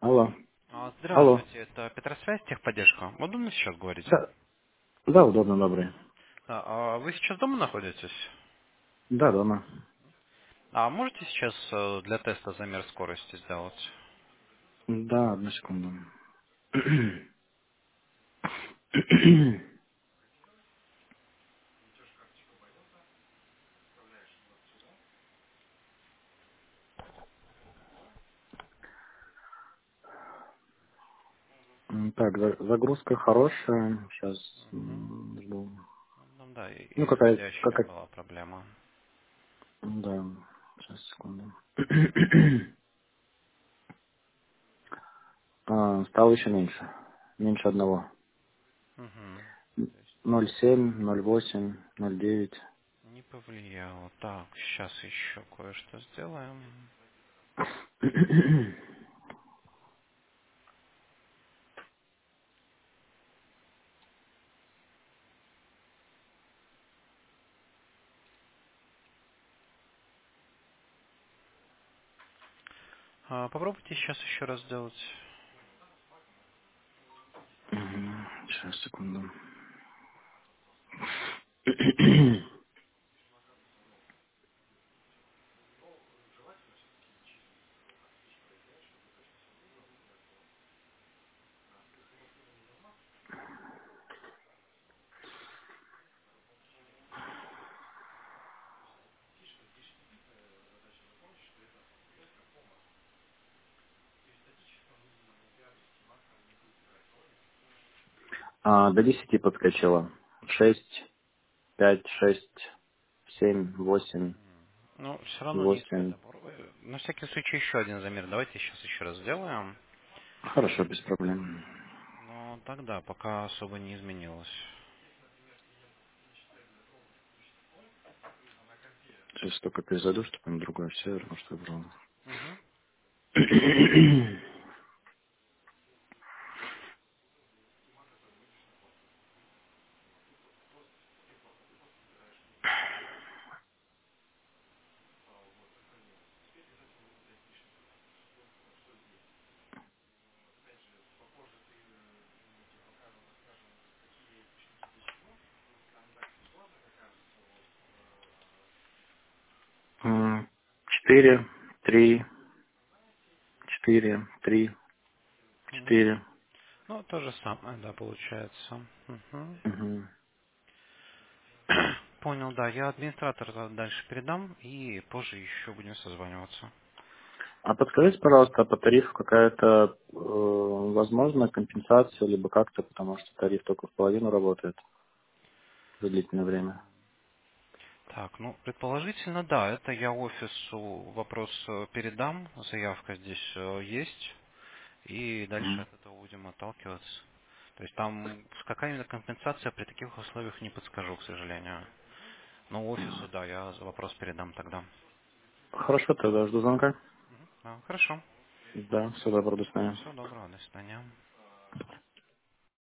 Алло. Алло. Здравствуйте, это Петросвязь, техподдержка. Удобно сейчас говорить? Да, да, удобно, добрый. Вы сейчас дома находитесь? Да, дома. А можете сейчас для теста замер скорости сделать? Да, одну секунду. Так, загрузка хорошая. Сейчас Мгм. жду. Ну да, Ну, исходящая какая... была проблема. Да, сейчас, секунду. Стало еще меньше. Меньше одного. Мгм. То есть 0,7, 0,8, 0,9. не повлияло. Так, сейчас еще кое-что сделаем. Попробуйте сейчас еще раз сделать. Сейчас, секунду. До 10 подскочила. 6, 5, 6, 7, 8, Ну, все равно низкая 8. забор. На всякий случай еще один замер. Давайте сейчас еще раз сделаем. Хорошо, без проблем. Но тогда пока особо не изменилось. Сейчас только перезайду, чтобы на другой сервер, может, выбрал. Мгм. М, 4, 3, 4, 3, Мгм. 4. Ну, то же самое, да, получается. Мгм. Мгм. Понял, да. Я администратора дальше передам и позже еще будем созваниваться. А подскажите, пожалуйста, по тарифу какая-то возможна компенсация, либо как-то, потому что тариф только в половину работает за длительное время. Так, ну, предположительно, да, это я офису вопрос передам, заявка здесь есть, и дальше Мгм. от этого будем отталкиваться. То есть там какая именно компенсация при таких условиях не подскажу, к сожалению. Но офису, да, я вопрос передам тогда. Хорошо, тогда жду звонка. Хорошо. Да, все добро, до свидания. Всего доброго, до свидания.